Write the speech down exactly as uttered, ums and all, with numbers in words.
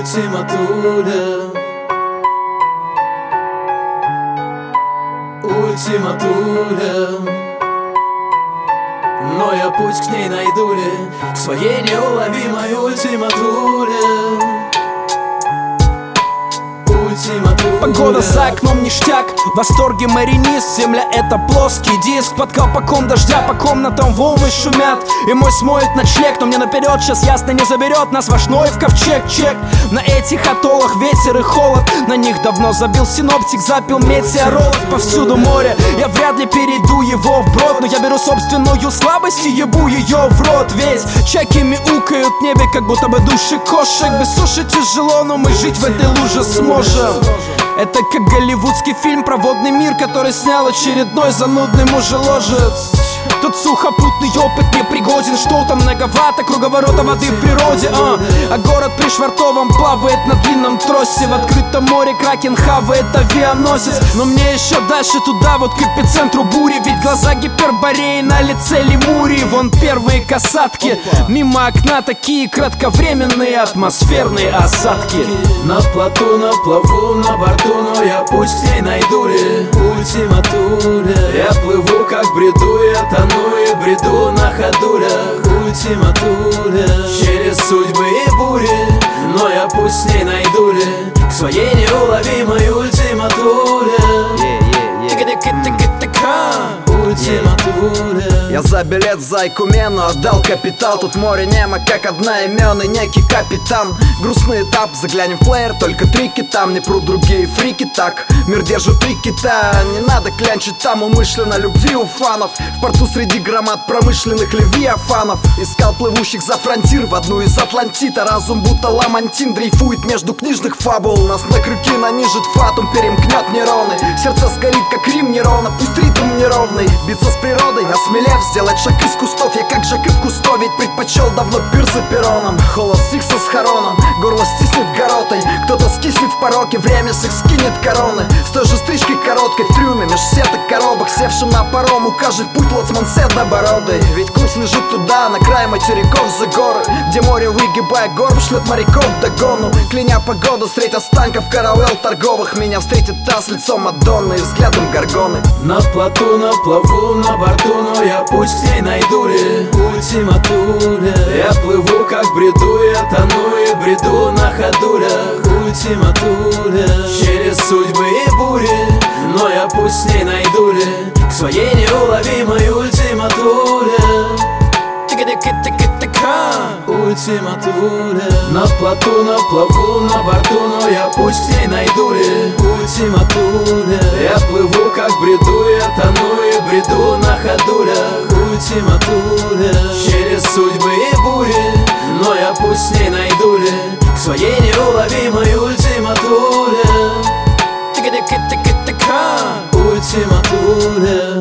Ультиматура, ультиматура. Но я путь к ней найду ли, к своей неуловимой ультиматуре. Погода за окном ништяк, в восторге маринист. Земля это плоский диск, под колпаком дождя по комнатам волны шумят. И мой смоет ночлег, но мне наперед сейчас ясно не заберет нас ваш Ноев ковчег. Чек на этих атоллах ветер и холод, на них давно забил синоптик, запил метеоролог. Повсюду море, я вряд ли перейду его вброд, но я беру собственную слабость и ебу ее в рот. Весь чайки мяукают в небе, как будто бы души кошек. Без суши тяжело, но мы жить в этой луже сможем. Это как голливудский фильм про водный мир, который снял очередной занудный мужеложец. Тут сухопутный опыт не пригоден, что-то многовато круговорота воды в природе, а, а город при Швартовом плавает на длинном тросе. В открытом море кракен хавает авианосец. Но мне еще дальше туда, вот к эпицентру бури, ведь глаза Гипербореи на лице лемурии. Вон первые касатки, мимо окна такие кратковременные атмосферные осадки. На плоту, на плаву, на борту, но я путь к ней найду ли. Ультиматура. Я плыву как в бреду, я тону и бреду на ходулях. Ультиматура. Через судьбы и бури, но я путь с ней найду ли, к своей неуловимой ультиматуре. Ультиматура. Я за билет в Зайкумену отдал капитал. Тут море немо, как одноименный некий капитан. Грустный этап, заглянем в плеер, только трики там. Не прут другие фрики так, мир держит три кита. Не надо клянчить там умышленно любви у фанов. В порту среди громад промышленных левиафанов искал плывущих за фронтир в одну из Атлантид. А разум будто ламантин дрейфует между книжных фабул. Нас на крюки нанижит фатум, перемкнет нейроны. Сердце сгорит, как Рим Нерона, пусть ритм неровный. Биться с природой, осмелев, сделать шаг из кустов. Я как Жак и в Кусто, ведь предпочел давно пир за пероном. Холод стихся с хороном, горло стиснет горотой. Кто-то скиснет в пороке, время с их скинет короны. С той же стрижкой короткой в трюме, меж сеток коробок, севшим на паром укажет путь лоцман седнобородый. Ведь курс лежит туда, на край материков за горы, где море, выгибая горб, шлет моряков догону. Кляня погоду, средь останков каравел торговых, меня встретит та с лицом Мадонны и взглядом Горгоны. На плоту, на плаву, на борту, но я путь к ней найду ли. Ультиматура. Я плыву как в бреду, я тону и бреду на ходулях. Ультиматура. Через судьбы и бури, но я путь с ней найду ли, к своей неуловимой ультиматуре. Ультиматура. На плоту, на плаву, на борту, но я путь к ней найду ли. Ультиматура. Я плыву как в бреду, я тону и бреду на ходулях. Ультиматура. Через судьбы и бури, но я путь с ней найду ли, к своей неуловимой ультиматуре. Ультиматура.